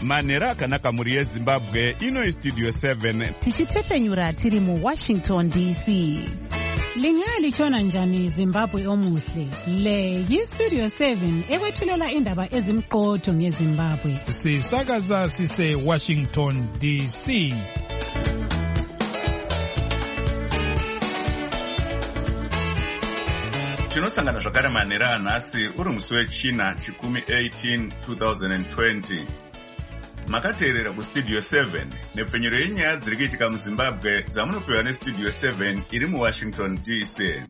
manhero akanaka mhuri yezimbabwe. Ino istudio 7 tichitefenyura tiri muWashington DC. Lingalitshona njani Zimbabwe omuhle? Le yistudio 7 ekwethulela indaba ezimqotho ngeZimbabwe. Sisakaza sise Washington DC. Tinosangana zvakare manhero anhasi uri musi wechina chikumi 18 2020. Makateerera kustudio 7 nepfenyuro yenyaya dziri kuitika muZimbabwe dzamunopiwa nestudio 7 iri muWashington DC.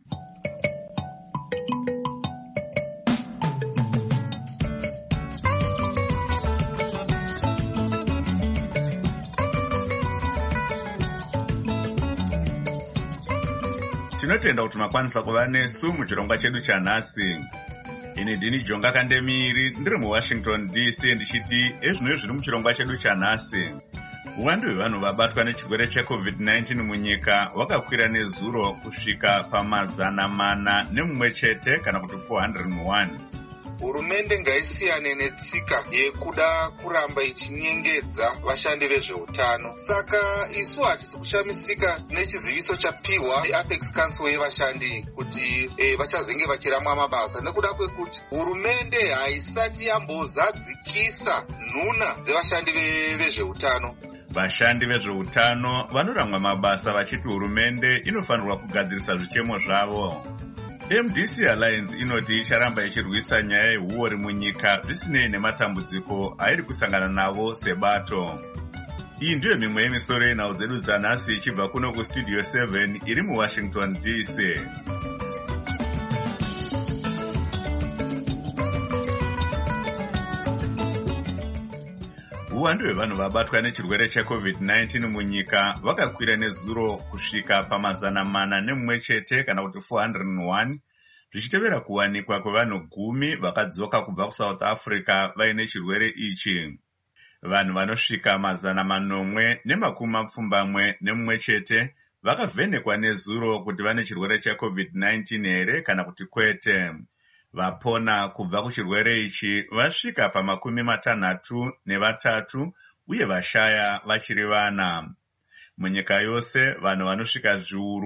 Tinotenda kuti makwanisa kuva nesu muchirongwa chedu chanhasi. Ini ndini Jonga Kandemiri ndiri muWashington DC ndichiti ezvino zviri muchirongwa chedu chanhasi. Uwandu hwevanhu vabatwa nechirwere cheCovid-19 munyika hwakakwira nezuro kusvika pa400 nemumwe chete kana kuti 401. Hurumende ngaisiyane netsika yekuda kuramba ichinyengedza vashandi vezveutano. Saka isu hatisi kushamisika nechiziviso chapiwa neApex Council yevashandi kuti vachazenge vachiramwa mabasa, nekuda kwekuti hurumende haisati yambozadzikisa nhuna dzevashandi vezveutano. Vashandi vezveutano vanoramwa mabasa vachiti hurumende inofanirwa kugadzirisa zvichemo zvavo. MDC Alliance inoti icharamba ichirwisa nyaya yehuori munyika zvisinei nematambudziko airi kusangana navo sebato. Iyi ndiyo mimwe yemisoro yenhau dzedu dzanhasi ichibva kuno kustudio 7 iri muWashington DC. Uwandu hwevanhu vabatwa nechirwere cheCovid-19 munyika vakakwira nezuro kusvika pa400 nemumwe chete kana kuti 401, zvichitevera kuwanikwa kwevanhu 10 vakadzoka kubva kuSouth Africa vaine chirwere ichi. Vanhu vanosvika 870 nemumwe chete vakavhenekwa nezuro kuti vane chirwere cheCovid-19 here kana kuti kwete. Vapona kubva kuchirwere ichi vasvika pa63 uye vashaya vachiri vana. Munyika yose vanhu vanosvika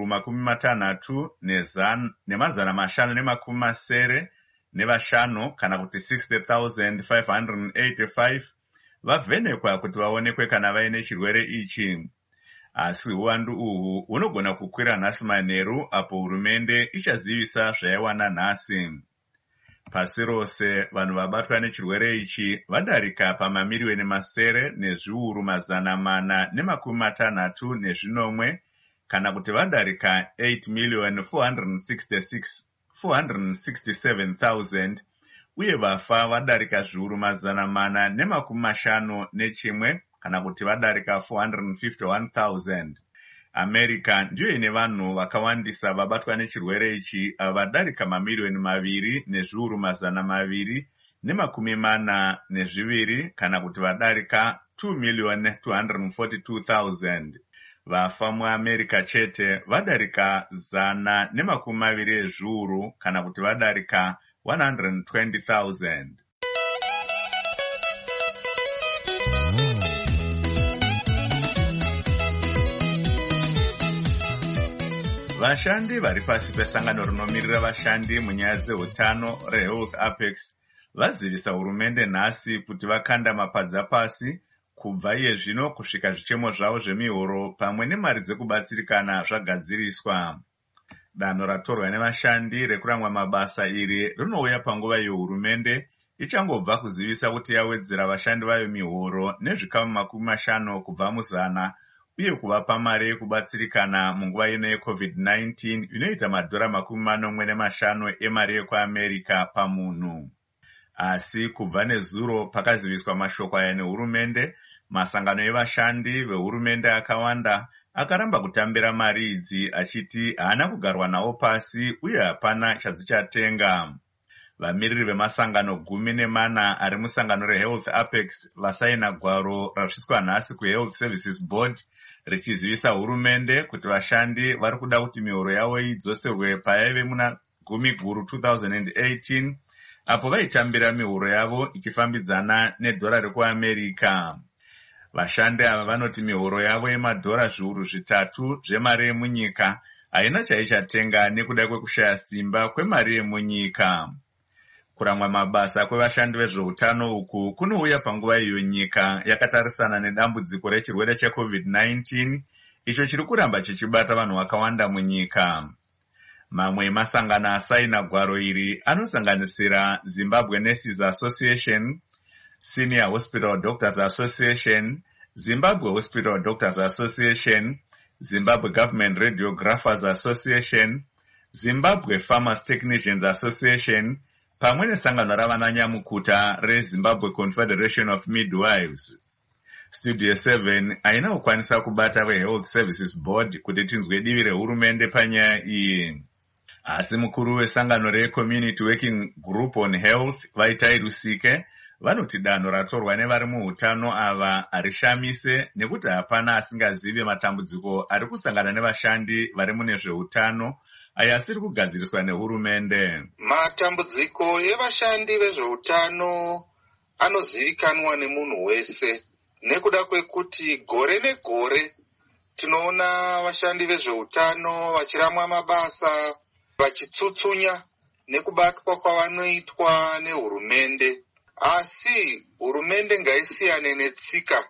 535 kana kuti 60,585 vavhenekwa kuti vaonekwe kana vaine chirwere ichi. Asi uwandu uhu hunogona kukwira nhasi manheru apo hurumende ichazivisa zvaiwana nhasi. Pasi rose vanhu vabatwa nechirwere ichi vadarika pa1,460,466 kana kuti vadarika 8,467,000 uye vafa vadarika 451 kana kuti vadarika 451,000. America ndiyo ine vanhu vakawandisa vabatwa nechirwere ichi vadarika 2,242,000 kana kuti vadarika 2,242,000. Vafa muAmerica chete vadarika 120,000 kana kuti vadarika 120,000. Vashandi vari pasi pesangano rinomirira vashandi munyaya dzeutano reHealth Apex vazivisa hurumende nhasi kuti vakanda mapadza pasi kubva iye zvino kusvika zvichemo zvavo zvemihoro pamwe nemari dzekubatsirikana zvagadziriswa. Danho ratorwa nevashandi rekuramwa mabasa iri rinouya panguva iyo hurumende ichangobva kuzivisa kuti yawedzera vashandi vayo mihoro nezvikamu 50 kubva mu100 uye kuvapa mari yekubatsirikana munguva ino yeCovid-19 inoita $45 emari yekuAmerica pamunhu. Asi kubva nezuro pakaziviswa mashoko aya nehurumende, masangano evashandi vehurumende akawanda akaramba kutambira mari idzi achiti haana kugarwa nawo pasi uye hapana chadzichatenga. Vamiriri vemasangano 14 ari musangano reHealth Apex vasaina gwaro rasviswa nhasi kuHealth Services Board richizivisa hurumende kuti vashandi vari kuda kuti mihoro yavo idzoserwe payaive muna 10 Guru 2018 apo vaitambira mihuro yavo ichifambidzana nedhora rekuamerica. Vashandi ava vanoti mihuro yavo yemadhora zviuru 3 zvemari yemunyika haina chaichatenga nekuda kwekushaya simba kwemari yemunyika. Kuramwa mabasa kwevashandi vezveutano uku kunouya panguva iyo nyika yakatarisana nedambudziko rechirwere cheCovid-19 icho chiri kuramba chichibata vanhu vakawanda munyika. Mamwe emasangano asaina gwaro iri anosanganisira Zimbabwe Nurses Association, Senior Hospital Doctors Association, Zimbabwe Hospital Doctors Association, Zimbabwe Government Radiographers Association, Zimbabwe Farmers Technicians Association, pamwe nesangano ravananyamukuta reZimbabwe Confederation of Midwives. Studio 7 haina kukwanisa kubata veHealth Services Board kuti tinzwe divi rehurumende panyaya iyi. Asi mukuru wesangano reCommunity Working Group on Health Vaitai Rusike vanoti danho ratorwa nevari muutano ava harishamise nekuti hapana asingazive matambudziko ari kusangana nevashandi vari mune zveutano aya asiri kugadziriswa nehurumende. Matambudziko evashandi vezveutano anozivikanwa nemunhu wese nekuda kwekuti gore negore tinoona vashandi vezveutano vachiramwa mabasa vachitsutsunya nekubatwa kwavanoitwa nehurumende. Asi hurumende ngaisiyane netsika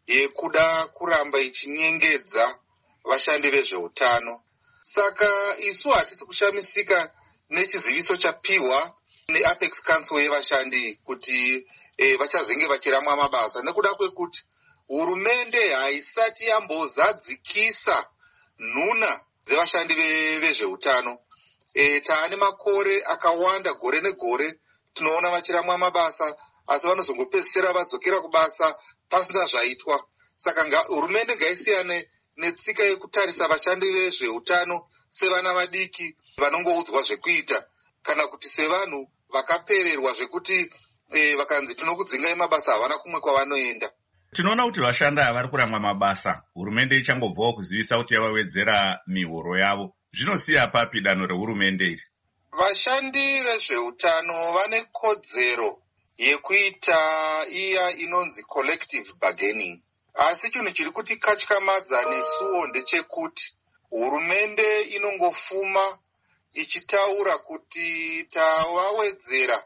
yekuda kuramba ichinyengedza vashandi vezveutano. Saka isu hatisi kushamisika nechiziviso chapiwa neApex Council yevashandi kuti vachazenge vachiramwa mabasa nekuda kwekuti hurumende haisati yambozadzikisa nhuna dzevashandi vezveutano. Taane makore akawanda gore negore tinoona vachiramwa mabasa asi vanozongopedzisira vadzokera kubasa pasina zvaitwa. Saka hurumende ngaisiyane netsika yekutarisa vashandi vezveutano sevana vadiki vanongoudzwa zvekuita kana kuti sevanhu vakapererwa zvekuti vakanzi tinokudzingai mabasa havana kumwe kwavanoenda. Tinoona kuti vashandi ava vari kuramwa mabasa, hurumende ichangobvawo kuzivisa kuti yavawedzera mihoro yavo. Zvinosiya papi danho rehurumende iri? Vashandi vezveutano vane kodzero yekuita iya inonzi collective bargaining. Asi chinhu chiri kutikatyamadza nesuwo ndechekuti hurumende inongofuma ichitaura kuti tavawedzera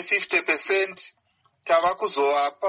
ne50%, tava kuzovapa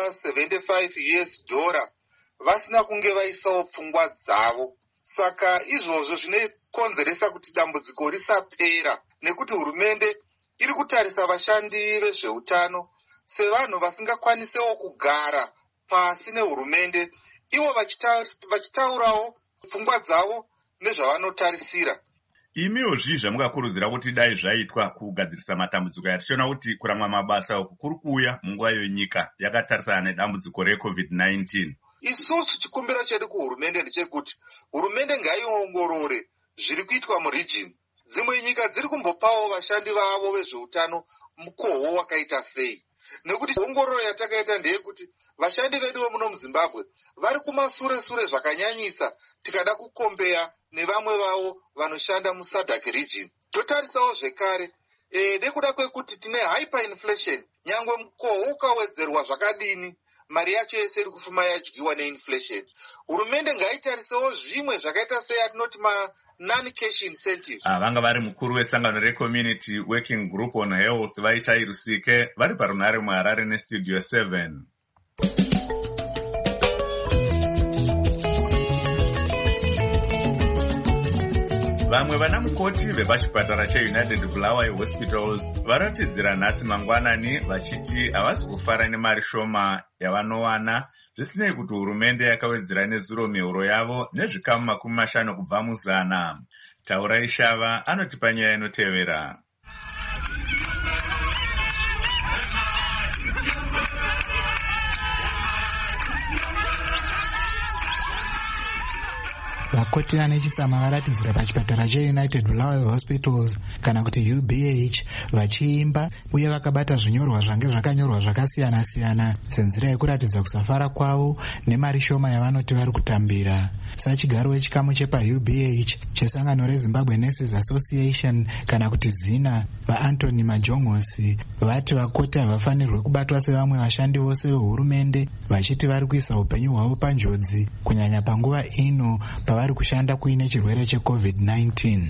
$75 vasina kunge vaisawo pfungwa dzavo. Saka izvozvo zvinokonzeresa kuti dambudziko risapera nekuti hurumende iri kutarisa vashandi vezveutano sevanhu vasingakwanisewo kugara pasi nehurumende, ivo vachitaurawo pfungwa dzavo nezvavanotarisira. Imiwo zvii zvamukakurudzira kuti dai zvaitwa kugadzirisa matambudziko aya? Tichiona kuti kuramwa mabasa uku kuri kuuya munguva yenyika yakatarisana nedambudziko reCovid-19. Isusu chikumbiro chedu kuhurumende ndechekuti hurumende ngaiongorore zviri kuitwa muregion. Dzimwe nyika dziri kumbopawo vashandi vavo vezveutano mukoho wakaita sei, nekuti ongororo yatakaita ndeyekuti vashandi vedu vemuno muZimbabwe vari kumasure-sure zvakanyanyisa tikada kukombeya nevamwe vavo vanoshanda muSADC region. Totarisawo zvekare nekuda kwekuti tine hyperinflation, nyangwe mukoho ukawedzerwa zvakadini mari yacho yese iri kufuma yadyiwa neinflation. Hurumende ngaitarisewo zvimwe zvakaita seyatinoti non-cash incentives. Vanga vari mukuru wesangano reCommunity Working Group on Health Vaitai Rusike vari parunare muHarare neStudio 7. Vamwe vana mukoti vepachipatara cheUnited Bulawayo Hospitals varatidzira nhasi mangwanani vachiti havasi kufara nemari shoma yavanowana, zvisinei kuti hurumende yakawedzera nezuro mihoro yavo nezvikamu 50 kubva muzana. Taurai Shava anotipa nyaya inotevera. Vakoti vane chitsama varatidzira pachipatara cheUnited Bulawayo Hospitals kana kuti UBH vachiimba uye vakabata zvinyorwa zvange zvakanyorwa zvakasiyana-siyana senzira yekuratidza kusafara kwavo nemari shoma yavanoti vari kutambira. sachigaro wechikamu chepaUBH chesangano reZimbabwe Nurses Association kana kuti ZINA, vaAntony Majongosi vati vakoti havafanirwe kubatwa sevamwe vashandi vose vehurumende, vachiti vari kuisa upenyu hwavo panjodzi kunyanya panguva ino pavari kushanda kuine chirwere cheCovid-19.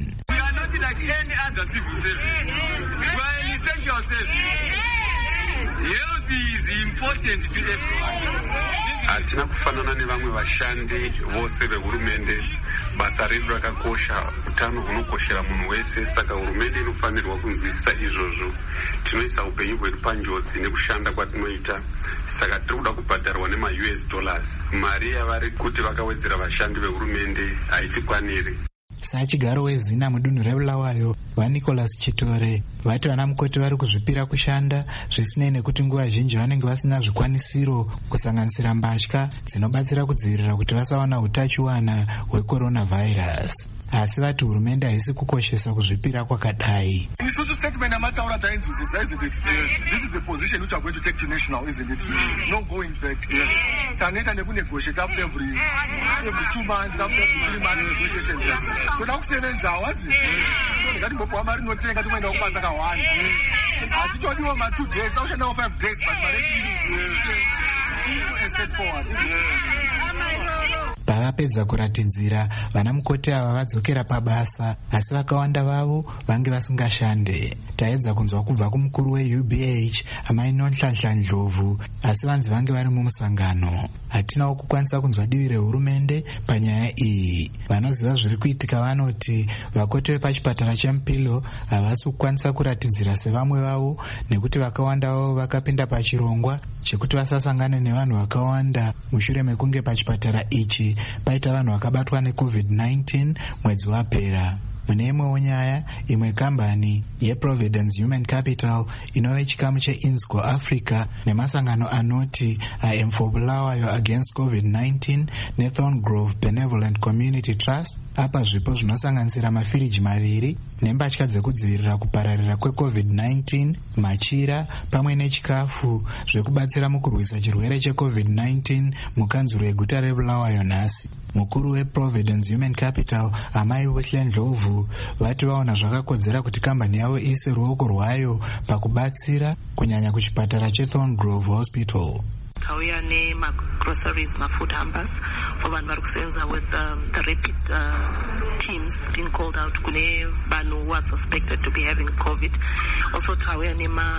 Hatina kufanana nevamwe vashandi vose vehurumende. Basa redu rakakosha, utano hunokoshera munhu wese, saka hurumende inofanirwa kunzwisisa izvozvo. Tinoisa upenyu hwedu panjodzi nekushanda kwatinoita, saka tiri kuda kubhadharwa nema-US dollars. Mari yavari kuti vakawedzera vashandi vehurumende haitikwaniri. Sachigaro weZINA mudunhu reBulawayo, vaNicholas Chitore vati vana mukoti vari kuzvipira kushanda zvisinei nekuti nguva zhinji vanenge vasina zvikwanisiro kusanganisira mbatya dzinobatsira kudzivirira kuti vasawana utachiwana hwecoronavirus. Asi vati hurumende haisi kukoshesa kuzvipira kwakadai. Isusu statement amataura tainzwisisa, isn't it? This is the position which are going to take to national, isn't it? No going back. Taneta nekunegotiate after every 2 months, after every 3 months negotiation. Kuda kusevenza wazi. So ngati mbopo amari notenga tukwenda kubasa ka1. Atichodiwa ma 2 days, aushanda 5 days, but step forward. Pavapedza kuratidzira, vana mukoti ava vadzokera pabasa, asi vakawanda vavo vange vasingashande. Taedza kunzwa kubva kumukuru weUBH amai Nhlanhla Ndlovu, asi vanzi vange vari mumusangano. Hatinawo kukwanisa kunzwa divi rehurumende panyaya iyi. Vanoziva zviri kuitika vanoti vakoti vepachipatara cheMupilo havasi kukwanisa kuratidzira sevamwe vavo nekuti vakawanda vavo vakapinda pachirongwa chekuti vasasangane nevanhu vakawanda mushure mekunge pachipatara ichi paita vanhu vakabatwa neCovid-19 mwedzi wapera. Mune imwewo nyaya, imwe kambani yeProvidence Human Capital inove chikamu cheInsco Africa nemasangano anoti I am for Bulawayo against COVID-19 neThorngrove Benevolent Community Trust apa zvipo zvinosanganisira mafiriji 2 nembatya dzekudzivirira kupararira kweCovid-19, machira pamwe nechikafu zvekubatsira mukurwisa chirwere cheCovid-19 mukanzuro yeguta reBulawayo nhasi. Mukuru weProvidence Human Capital amai Wehle Ndlovu vati vaona zvakakodzera kuti kambani yavo iise ruoko rwayo pakubatsira kunyanya kuchipatara cheThorngrove Hospital. Tauya groceries, food hampers for vanhu vari kusenza with the rapid teams being called out kune vanhu who are suspected to be having COVID. Also tauya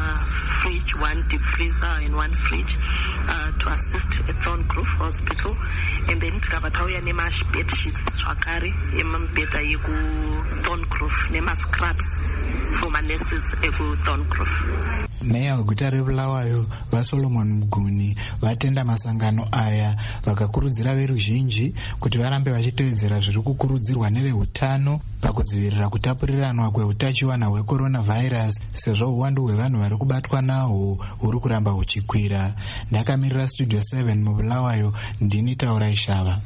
fridge, 1 deep freezer and 1 fridge to assist at Thorngrove Hospital. And then tikava tauya bed sheets zvakare emibhedha yeku Thorngrove scraps for manurses eku Thorngrove. Meya weguta reBulawayo vaSolomon Muguni vatenda masangano aya vakakurudzira veruzhinji kuti varambe vachitevedzera zviri kukurudzirwa nevehutano pakudzivirira kutapuriranwa kweutachiwana hwecoronavirus sezvo uwandu hwevanhu vari kubatwa nahwo huri kuramba huchikwira. Ndakamirira Studio 7 muBulawayo, ndini Taura Ishava.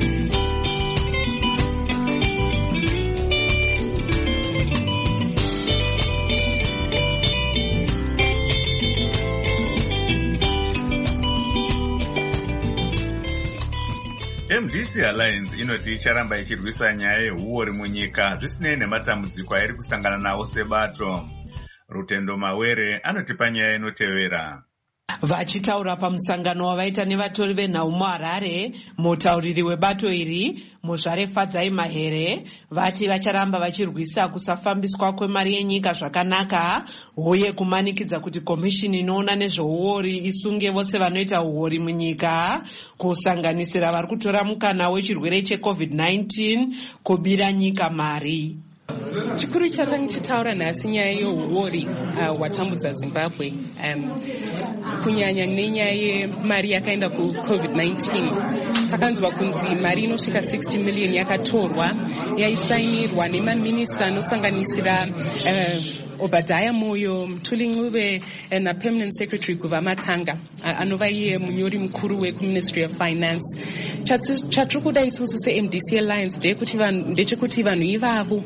MDC Alliance inoti icharamba ichirwisa nyaya yehuori munyika zvisinei nematambudziko airi kusangana nawo sebato. Rutendo Mawere anotipa nyaya inotevera. Vachitaura pamusangano wavaita nevatori venhau muHarare, mutauriri webato iri Muzvare Fadzai Mahere vati vacharamba vachirwisa kusafambiswa kwemari yenyika zvakanaka, uye kumanikidza kuti komishini inoona nezveuori isunge vose vanoita uori munyika, kusanganisira vari kutora mukana wechirwere cheCovid-19 kubira nyika mari. Chikuru chatangi chitaura nhasi nyaya yeuori watambudza Zimbabwe, kunyanya nenyaya yemari yakaenda kuCovid-19. Takanzwa kunzi mari inosvika 60 million yakatorwa yaisainirwa nemaminista anosanganisira Obadiah Moyo, Mthuli Ncube naPermanent Secretary Guva Matanga anova iye munyori mukuru wekuMinistry of Finance. Chatiri kuda isusu seMDC Alliance ndechekuti vanhu ivavo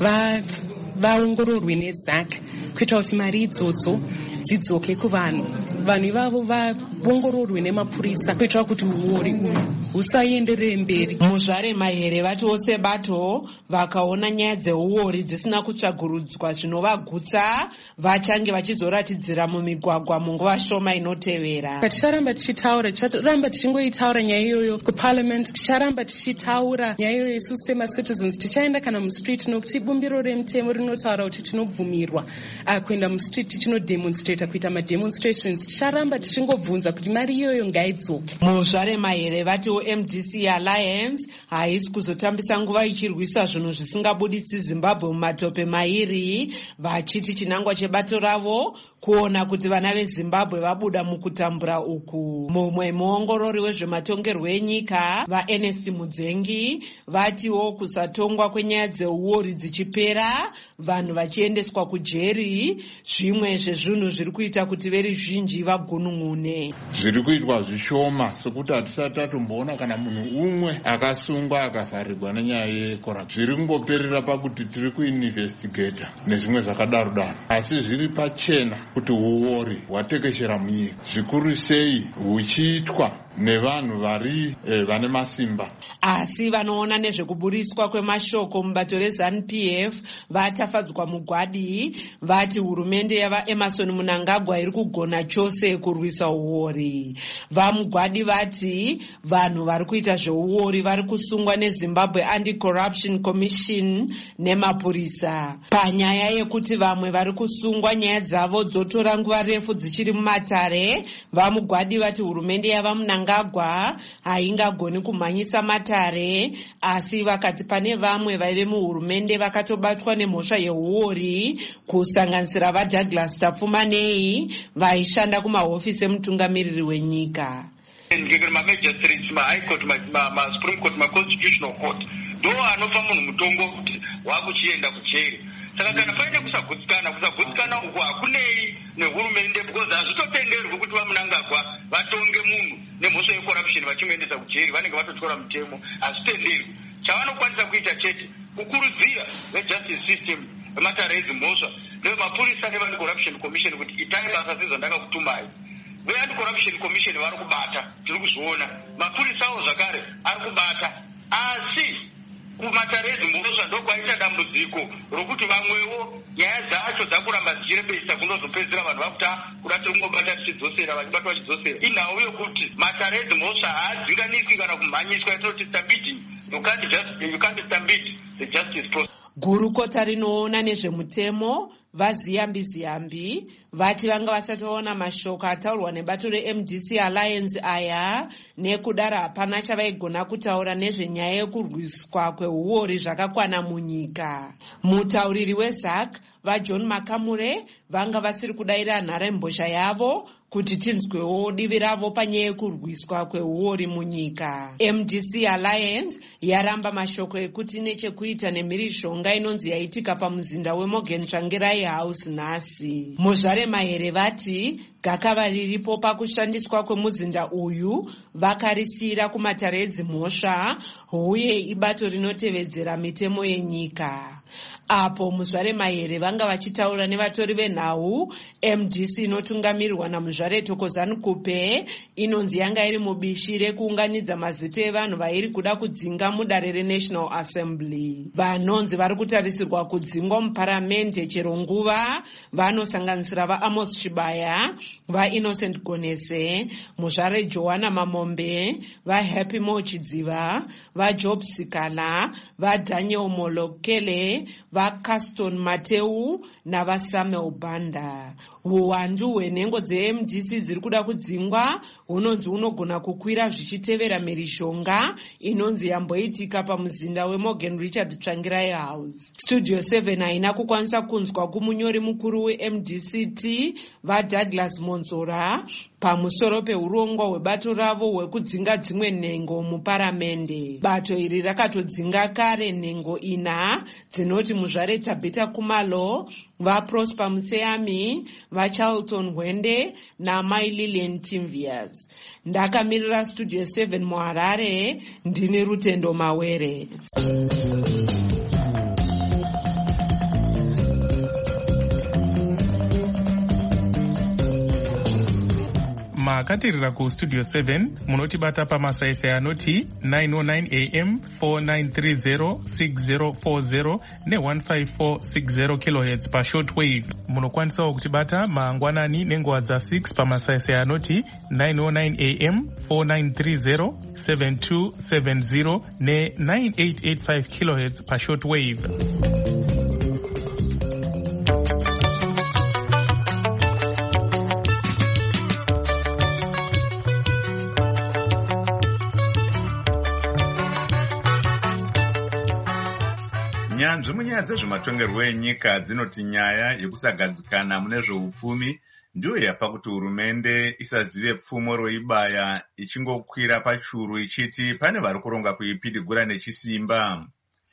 vaongororwe neZAC kuita kuti mari idzodzo dzidzoke kuvanhu. vanhu ivavo vaongororwe nemapurisa kuitira kuti uori husaenderere mberi. Muzvare Mahere vatiwo sebato vakaona nyaya dzeuori dzisina kutsvagurudzwa zvinovagutsa vachange vachizoratidzira mumigwagwa munguva shoma inotevera. Ticharamba tichitaura, ticharamba tichingoitaura nyaya iyoyo kuparliament, ticharamba tichitaura nyaya iyoyo isusu semacitizens, tichaenda kana mustreet nokuti bumbiro remutemo rinotaura kuti tinobvumirwa kuenda mustreet tichinodemonstrata, kuita mademonstrations. Ticharamba tichingobvunza kuti mari iyoyo ngaidzoke. Muzvare Mahere vatiwo MDC Alliance haisi kuzotambisa nguva ichirwisa zvinhu zvisingabuditsi Zimbabwe mumatope mairi, vachiti chinangwa chebato ravo kuona kuti vana veZimbabwe vabuda mukutambura uku. Mumwe muongorori wezvematongerwo enyika vaErnest Mudzengi vatiwo kusatongwa kwenyaya dzeuori dzichipera, vanhu vachiendeswa kujeri, zvimwe zvezvinhu zviri kuita kuti veruzhinji vagunun'une. Zviri kuitwa zvishoma sekuti hatisati tatomboona kana munhu umwe akasungwa akavharirwa nenyaya yekorapshoni. Zviri kungoperera pakuti tiri kuinvestigata nezvimwe zvakadaro daro, asi zviri pachena kuti uori hwatekeshera munyika, zvikuru sei huchiitwa nevanhu vane masimba. Asi vanoona nezvekuburiswa kwemashoko mubato reZANU-PF vatafadzwa mugwadi, vati hurumende yavaEmmerson Mnangagwa iri kugona chose kurwisa uori. Vamugwadi vati vanhu vari kuita zveuori vari kusungwa neZimbabwe Anti-Corruption Commission nemapurisa. Panyaya yekuti vamwe vari kusungwa nyaya dzavo dzotora nguva refu dzichiri mumatare, vamugwadi vati hurumende yavaMnangagwa haingagoni kumhanyisa matare, asi vakati pane vamwe vaive muhurumende vakatobatwa nemhosva yeuori, kusanganisira vaDouglas Tafumanei vaishanda kumahofisi emutungamiriri wenyika. Magistrates, High Court, Supreme Court, Constitutional Court ndo anopa munhu mutongo kuti wakuchienda kucheri. Saka kana paine kusagutsikana uku hakunei nehurumende, because hazvitotenderwi kuti vaMnangagwa vatonge munhu nemhosva yecorruption vachimuendesa kujeri, vanenge vatotora mutemo, hazvitenderwi. Chavanokwanisa kuita chete kukurudzira vejustice system vematare edzimhosva nevemapurisa nevanti-corruption commission kuti itai basa sezvandakakutumai. Ve-anti-corruption commission vari kubata, tiri kuzviona. Mapurisawo zvakare ari kubata, asi kumatare edzimhosva ndokwaita dambudziko rokuti vamwewo nyaya dzacho dzakuramba dzichirembesa kunozopedzera vanhu vakuta kuda tiri kungobata tichidzosera, vachibatwa vachidzosera. Inhau yokuti matare edzimhosva haadzinganiswi kana kumhanyiswa, yatinoti stampeding. You can't stampede the justice process. Gurukota rinoona nezvemutemo vaZiyambi vati vanga vasati vaona mashoko ataurwa nebato reMDC Alliance aya, nekudaro hapana chavaigona kutaura nezvenyaya yekurwiswa kweuori zvakakwana munyika. Mutauriri weZAC vaJohn Makamure vanga vasiri kudaira nharembozha yavo kuti tinzwewo divi ravo panyaya yekurwiswa kweuori munyika. MDC Alliance yaramba mashoko ekuti nechekuita nemhirishonga inonzi yaitika pamuzinda weMorgan Tsvangirai House nhasi. Muzvare Mahere vati gakava riripo pakushandiswa kwemuzinda uyu vakarisiyira kumatare edzimhosva, uye ibato rinotevedzera mitemo yenyika. Apo Muzvare Mahere vanga vachitaura nevatori venhau, MDC inotungamirirwa namuzvare Thokozani Kupe inonzi yanga iri mubishi rekuunganidza mazita evanhu vairi kuda kudzinga mudare reNational Assembly. Vanonzi vari kutarisirwa kudzingwa muparamende chero nguva vanosanganisira vaAmos Chibaya, vaInnocent Gonese, muzvare Joanna Mamombe, vaHappy Mochidziva, vaJob Sikala, vaDaniel Molokele, vaCaston Mateu navaSamuel Banda. Uwandu hwenhengo dzeMDC dziri kuda kudzingwa hunonzi hunogona kukwira zvichitevera mhirishonga inonzi yamboitika pamuzinda weMorgan Richard Tsvangirai House. Studio 7 haina kukwanisa kunzwa kumunyori mukuru weMDCT vaDouglas Monzora pamusoro peurongwa hwebato ravo hwekudzinga dzimwe nhengo muparamende. Bato iri rakatodzinga kare nhengo 4 dzinoti muzvare Tabita Kumalo, vaProsper Mutseyami, vaCharlton Hwende naMai Lillian Timvias. Ndakamirira Studio 7 muHarare, ndini Rutendo Mawere. makateerera kustudio 7 munotibata pamasaisai anoti 909 am 4930 6040 ne15460 khz pashortwave. Munokwanisawo kutibata mangwanani nenguva dza6 pamasaisai anoti 909 am 4930 7270 ne9885 khz pashortwave. Nyanzvi munyaya dzezvematongerwo enyika dzinoti nyaya yekusagadzikana mune zveupfumi ndiyo yapa kuti hurumende isazive pfumo roibaya ichingokwira pachuru ichiti pane vari kuronga kuipidigura nechisimba.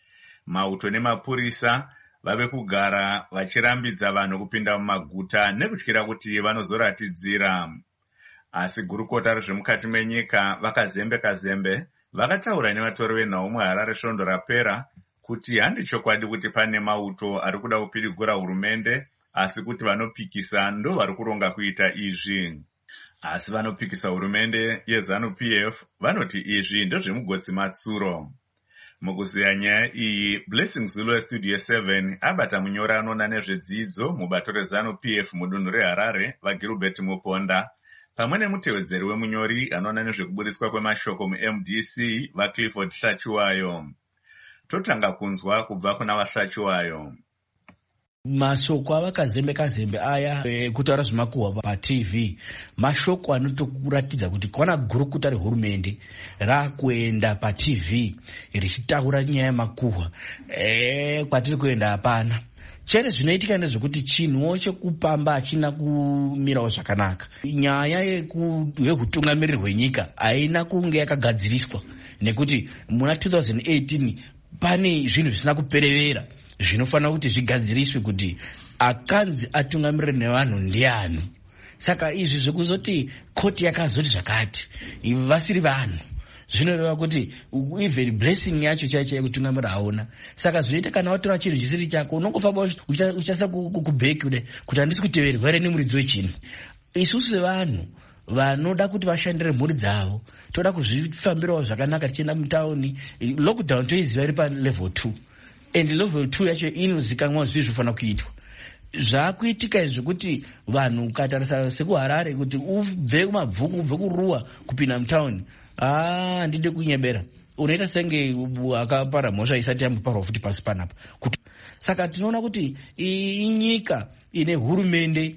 Mauto nemapurisa vave kugara vachirambidza vanhu kupinda mumaguta nekutyira kuti vanozoratidzira. Asi gurukota rezvemukati menyika vakazembe vakataura nevatori venhau muHarare svondo rapera kuti handi chokwadi kuti pane mauto ari kuda kupidigura hurumende, asi kuti vanopikisa ndo vari kuronga kuita izvi. Asi vanopikisa hurumende yeZANU-PF vanoti izvi ndozvemugotsi matsuro. Mukuziya nyaya iyi, Blessing Zulu weStudio 7 abata munyori anoona nezvedzidzo mubato reZANU-PF mudunhu reHarare vaGilbert Muponda, pamwe nemutevedzeri wemunyori anoona nezvekuburiswa kwemashoko muMDC vaClifford Hlachiwayo. Totanga kunzwa kubva kuna vaHlachiwayo. Mashoko avakazembe aya kutaura zvemakuhwa paTV, mashoko anotokuratidza kuti kwana gurukuta rehurumende rakuenda paTV richitaura nyaya yemakuhwa. Kwatiri kuenda hapana. Chere zvinoitika ndezvekuti chinhuwo chekupamba hachina kumirawo zvakanaka. Nyaya yehutungamiriri hwenyika haina kunge yakagadziriswa, nekuti muna 2018 pane zvinhu zvisina kuperevera zvinofanira kuti zvigadziriswe kuti akanzi atungamirire nevanhu ndiani. Saka izvi zvekuzoti koti yakazoti zvakati vasiri vanhu zvinoreva kuti even blessing yacho chaicho yekutungamira hauna. Saka zvinoita kana watora chinhu chisiri chako unongofamba uchasa kubheki kuti handisi kuteverwa here nemuridzi wechinhu. Isusu sevanhu vanoda kuti vashandire mhuri dzavo toda kuzvifambirawo zvakanaka tichienda mutauni. Lockdown toiziva iri palevel 2 and level 2 yacho inozikanwa zvizvi zvofanira kuitwa. Zvaakuitika zvekuti vanhu ukatarisa sekuHarare kuti ubve kumabvuku ubve kuruwa kupinda mutauni, handidi kunyebera, unoita senge akapara mhosva isati yamboparwa futi pasi panapa. Saka tinoona kuti inyika ine hurumende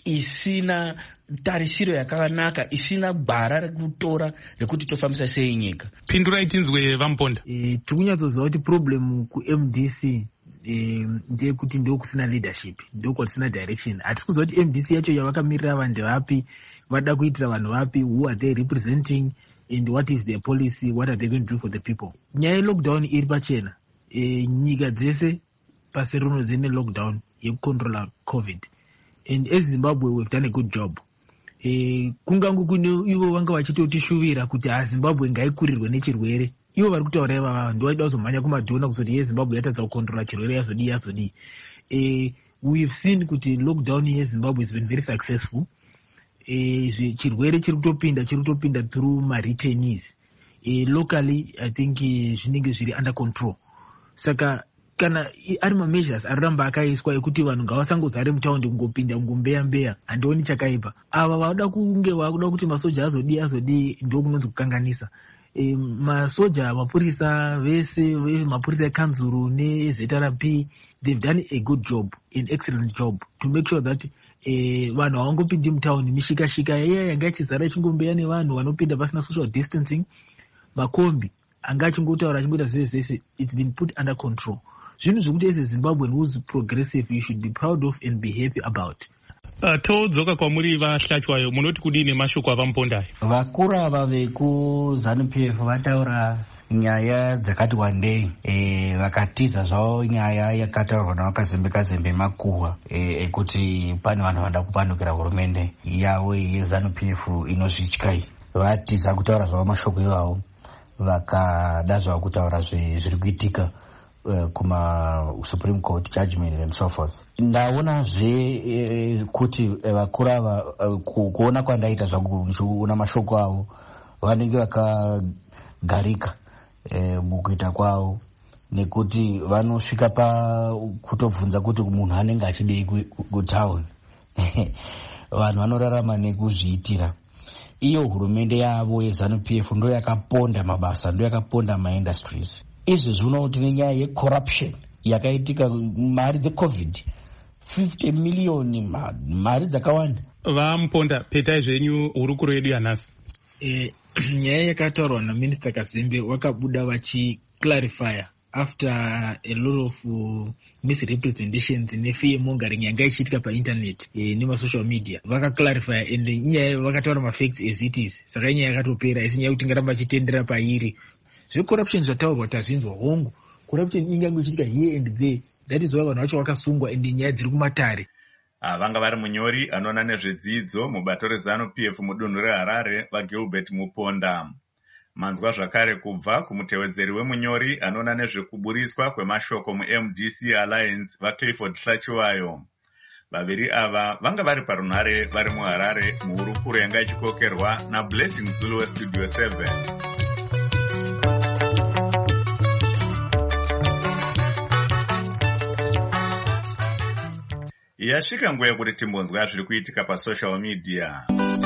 isina tarisiro yakanaka, isina gwara rekutora rekuti tofambisa sei nyika. Pindurai tinzwe Vamuponda. Tikunyatsoziva kuti problem kuMDC ndeyekuti ndokusina leadership, ndokwatisina direction. Hatisi kuziva kuti MDC yacho yavakamirira vanhu vapi, vada kuitira vanhu vapi, who are they representing and what is their policy, what are they going to do for the people. Nyaya yelockdown iri pachena. Nyika dzese pasi rino dzine lockdown yekucontrola COVID, and as Zimbabwe we've done a good job. Kungangu kune ivo vanga vachitotishuvira kuti Zimbabwe ngaikurirwe nechirwere. Ivo vari kutaura ivava ndovaida kuzomhanya kumadhona kuzoti yeZimbabwe yatadza kucontrola chirwere yazodii. We've seen kuti lockdown yeZimbabwe has been very successful. Chirwere chiri kutopinda through ma-returnees. Locally I think zvinenge zviri under control. Saka kana ari ma-measures aramba akaiswa ekuti vanhu ngavasangozare mutaundi kungopinda kungombeya handioni chakaipa. Ava vada kunge vakuda kuti masoja azodii ndo kunonzi kukanganisa. Masoja, mapurisa vese, mapurisa ekanzuru neZRP, they've done a good job, an excellent job to make sure that vanhu havangopindi mutauni mishikashika yanga ichizara ichingombeya nevanhu vanopinda pasina social distancing. Makombi anga achingotaura achingoita zvese, it's been put under control. Zvinhu zvokuti as a Zimbabwean who's progressive you should be proud of and be happy about. Todzoka kwamuri vaHlachiwayo, munoti kudini mashoko avaMuponda? Vakuru ava vekuZANU-PF vataura nyaya dzakati wandei, vakatiza zvavo nyaya yakataurwa navakazembe makuhwa ekuti pane vanhu vanoda kupandukira hurumende yavo yeZANU-PF inozvityai. Vatiza kutaura zvavo mashoko ivavo, vakada zvavo kutaura zviri kuitika kuma-Supreme Court judgment and so forth. Ndaonazve kuti vakuru ava kuona kwandaita zvakuona mashoko avo vanenge vakagarika mukuita kwavo, nekuti vanosvika kutobvunza kuti munhu anenge achidei kutauni. Vanhu vanorarama nekuzviitira. Iyo hurumende yavo yeZANU-PF ndo yakaponda mabasa, ndo yakaponda maindustries. Izvi zvinoti nenyaya yecorruption yakaitika, mari dzeCovid 50 miliyoni, mari dzakawanda. Vamuponda, petai zvenyu hurukuro yedu yanhasi. Nyaya yakataurwa naMinista Kazembe wakabuda vachiclarify after a lot of misrepresentations nefear mongering yanga ichiitika painternet nemasocial media. Vakaclarify and nyaya vakataura mafacts as it is. Saka nyaya yakatopera, isi nyaya kuti ngaramba chitendera pairi. Zvecorruption zvataurwa tazvinzwa hongu. Corruption ingange ichiitika here and there. That is why vanhu vacho vakasungwa and nyaya dziri kumatare. Vanga vari munyori anoona nezvedzidzo mubato reZANU-PF mudunhu reHarare vaGilbert Muponda. Manzwa zvakare kubva kumutevedzeri wemunyori anoona nezvekuburiswa kwemashoko muMDC Alliance vaClifford Hlachiwayo. Vaviri ava vanga vari parunhare vari muHarare muhurukuro yanga ichikokerwa naBlessing Zulu weStudio 7. Yasvika nguva yekuti timbonzwa zviri kuitika pasocial media.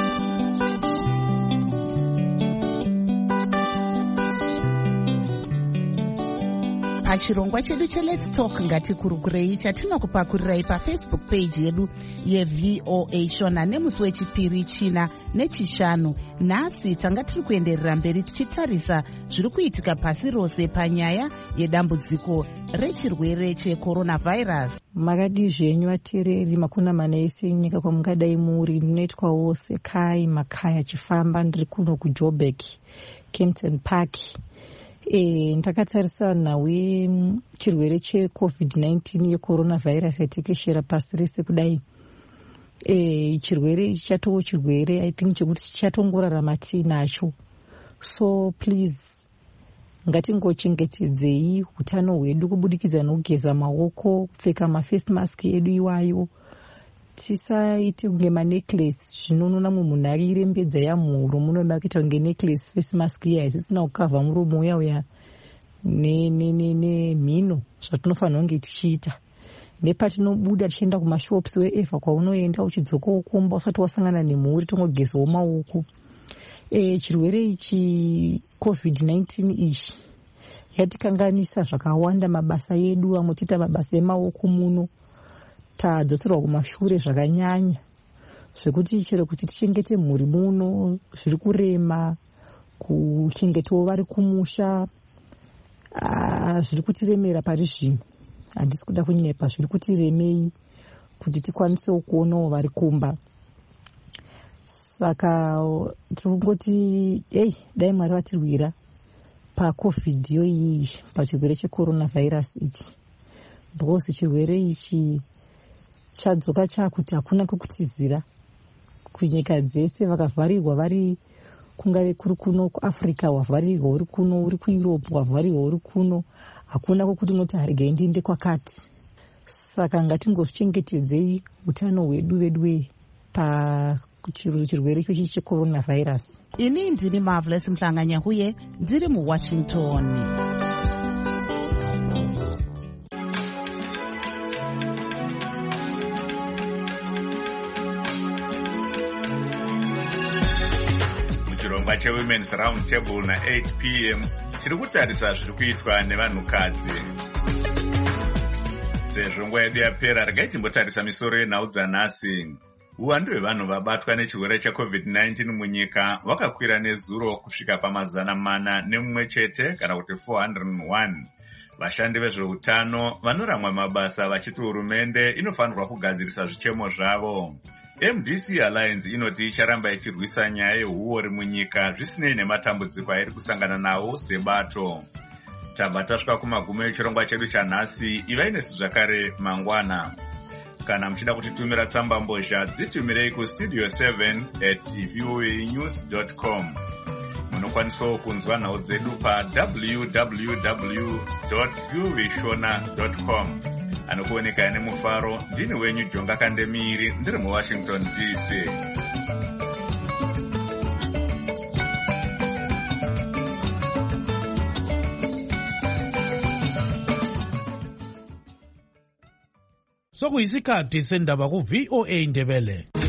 Pachirongwa chedu cheLet's Talk ngatikurukurei chatinokupakurirai paFacebook page yedu yeVOA Shona nemusi wechipiri, china nechishanu. Nhasi tanga tiri kuenderera mberi tichitarisa zviri kuitika pasi rose panyaya yedambudziko rechirwere cheCoronavirus. Makadi zvenyu vateereri makuna mana ese nyika kwamungadai muri, ndinoitwawo sekai makaya achifamba ndiri kuno kuJoburg, Kempton Park. Ndakatarisa nawe chirwere cheCovid-19 yeCoronavirus yatekeshera pasi rese kudai. Chirwere chatowo chirwere I think chekuti chatongorarama tinacho. So please ngatingochengetedzei utano hwedu kubudikidza nokugeza maoko, kupfeka maface mask edu iwayo. Tisaite kunge manecklace zvinonona munhu arirembedza yamhuro munomakuita kunge necklace face mask iya isisina kukavha muromo uya nemhino zvatinofanira kunge tichiita. Nepatinobuda tichienda kumashops wherever kwaunoenda uchidzoka ukomba usati wasangana nemhuri tongogezawo maoko. Chirwere ichi COVID-19 ichi yatikanganisa zvakawanda mabasa edu, amwe tiita mabasa emaoko muno tadzoserwa kumashure zvakanyanya, zvekuti chero kuti tichengete mhuri muno zviri kurema, kuchengetawo vari kumusha zviri kutiremera pari zvino. Handisi kuda kunyepa, zviri kutiremei kuti tikwanisewo kuonawo vari kumba. Saka tirikungoti dai Mwari vatirwira paCovid yoiyi, pachirwere cheCoronavirus ichi, because chirwere ichi chadzoka chakuti hakuna kwekutizira kunyika dzese. Vakavharirwa vari kungave kuri kuno kuAfrica, wavharirwa uri kuno, uri kuEurope wavharirwa uri kuno, hakuna kwekuti unoti haregai ndiende kwakati. Saka ngatingozvichengetedzei utano hwedu chirwere ichochi cheCoronavirus. Ini ndini Marvelous Mhlanganyahuye ndiri muWashington. Muchirongwa cheWomen's Round Table na 8 p.m. tiri kutarisa zviri kuitwa nevanhukadzi. Sezvo nguva yedu yapera, regai timbotarisa misoro yenhau dzanhasi. Uwandu hwevanhu vabatwa nechirwere cheCovid-19 munyika hwakakwira nezuro kusvika pa401 chete, kana kuti 401. Vashandi vezveutano vanoramwa mabasa vachiti hurumende inofanirwa kugadzirisa zvichemo zvavo. MDC Alliance inoti icharamba ichirwisa nyaya yehuori munyika zvisinei nematambudziko airi kusangana nawo sebato. Tabva tasvika kumagumo echirongwa chedu chanhasi. Ivai nesu zvakare mangwana. Kana muchida kutitumira tsamba mbozha dzitumirei kustudio7@voanews.com. munokwanisawo kunzwa nhau dzedu pa www.viushona.com. Anokuoneka ane mufaro ndini wenyu Jonga Kandemiri ndiri muWashington DC. Sokuyisikhathi sendaba ku VOA Ndebele.